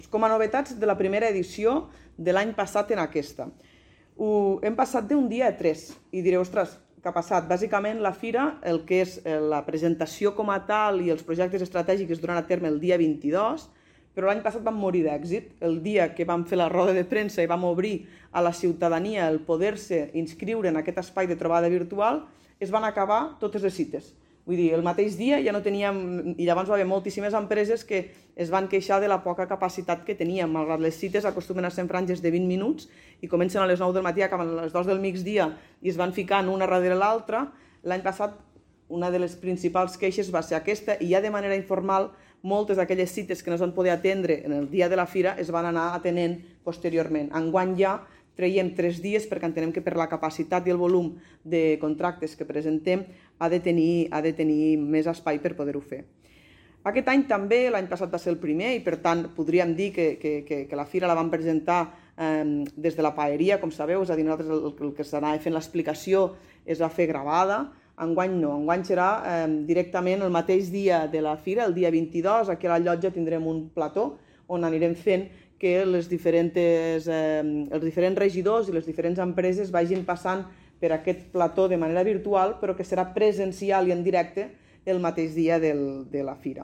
Com a novetats de la primera edició de l'any passat en aquesta. Hem passat d'un dia a 3 i direu, ostres, què ha passat? Bàsicament la fira, el que és la presentació com a tal i els projectes estratègics es duran a terme el dia 22, però l'any passat vam morir d'èxit. El dia que vam fer la roda de premsa i vam obrir a la ciutadania el poder-se inscriure en aquest espai de trobada virtual, es van acabar totes les cites. Vull dir, el mateix dia ja no teníem, i llavors va haver moltíssimes empreses que es van queixar de la poca capacitat que teníem. Malgrat les cites acostumen a ser en franges de 20 minuts i comencen a les 9 del matí, acaben a les 2 del migdia i es van ficant una darrere l'altra. L'any passat una de les principals queixes va ser aquesta i ja de manera informal moltes d'aquelles cites que no es van poder atendre en el dia de la fira es van anar atenent posteriorment. Enguany ja traiem 3 dies perquè entenem que per la capacitat i el volum de contractes que presentem ha de tenir més espai per poder-ho fer. Aquest any també, l'any passat va ser el primer i per tant podríem dir que la fira la vam presentar des de la paeria, com sabeu, és a dir, nosaltres el que s'anava fent l'explicació es va fer gravada. Enguany no, enguany serà directament el mateix dia de la fira, el dia 22, aquí a la llotja tindrem un plató on anirem fent que els diferents regidors i les diferents empreses vagin passant per aquest plató de manera virtual, però que serà presencial i en directe el mateix dia de la fira.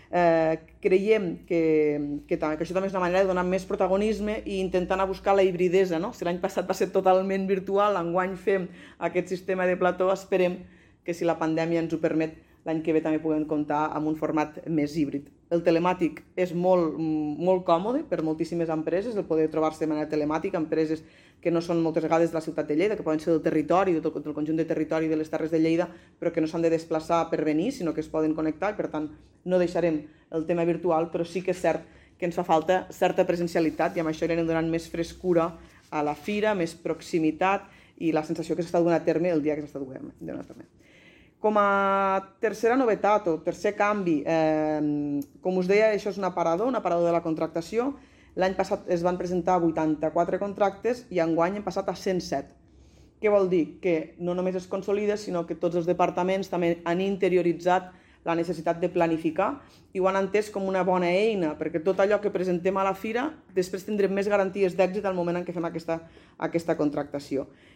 Creiem que això també és una manera de donar més protagonisme i intentar anar a buscar la hibridesa. Si l'any passat va ser totalment virtual, enguany fem aquest sistema de plató, esperem que si la pandèmia ens ho permet, l'any que ve també puguem comptar amb un format més híbrid. El telemàtic és molt còmode per moltíssimes empreses, el poder trobar-se de manera telemàtica, empreses que no són moltes vegades de la ciutat de Lleida, que poden ser del territori, del conjunt de territori de les Terres de Lleida, però que no s'han de desplaçar per venir, sinó que es poden connectar, i per tant no deixarem el tema virtual, però sí que és cert que ens fa falta certa presencialitat i amb això anirem donant més frescura a la fira, més proximitat i la sensació que s'està donant a terme el dia que s'està donant a terme. Com a tercera novetat o tercer canvi, com us deia, això és un aparador de la contractació. L'any passat es van presentar 84 contractes i enguany hem passat a 107. Què vol dir? Que no només es consolida, sinó que tots els departaments també han interioritzat la necessitat de planificar i ho han entès com una bona eina, perquè tot allò que presentem a la fira després tindrem més garanties d'èxit al moment en què fem aquesta contractació.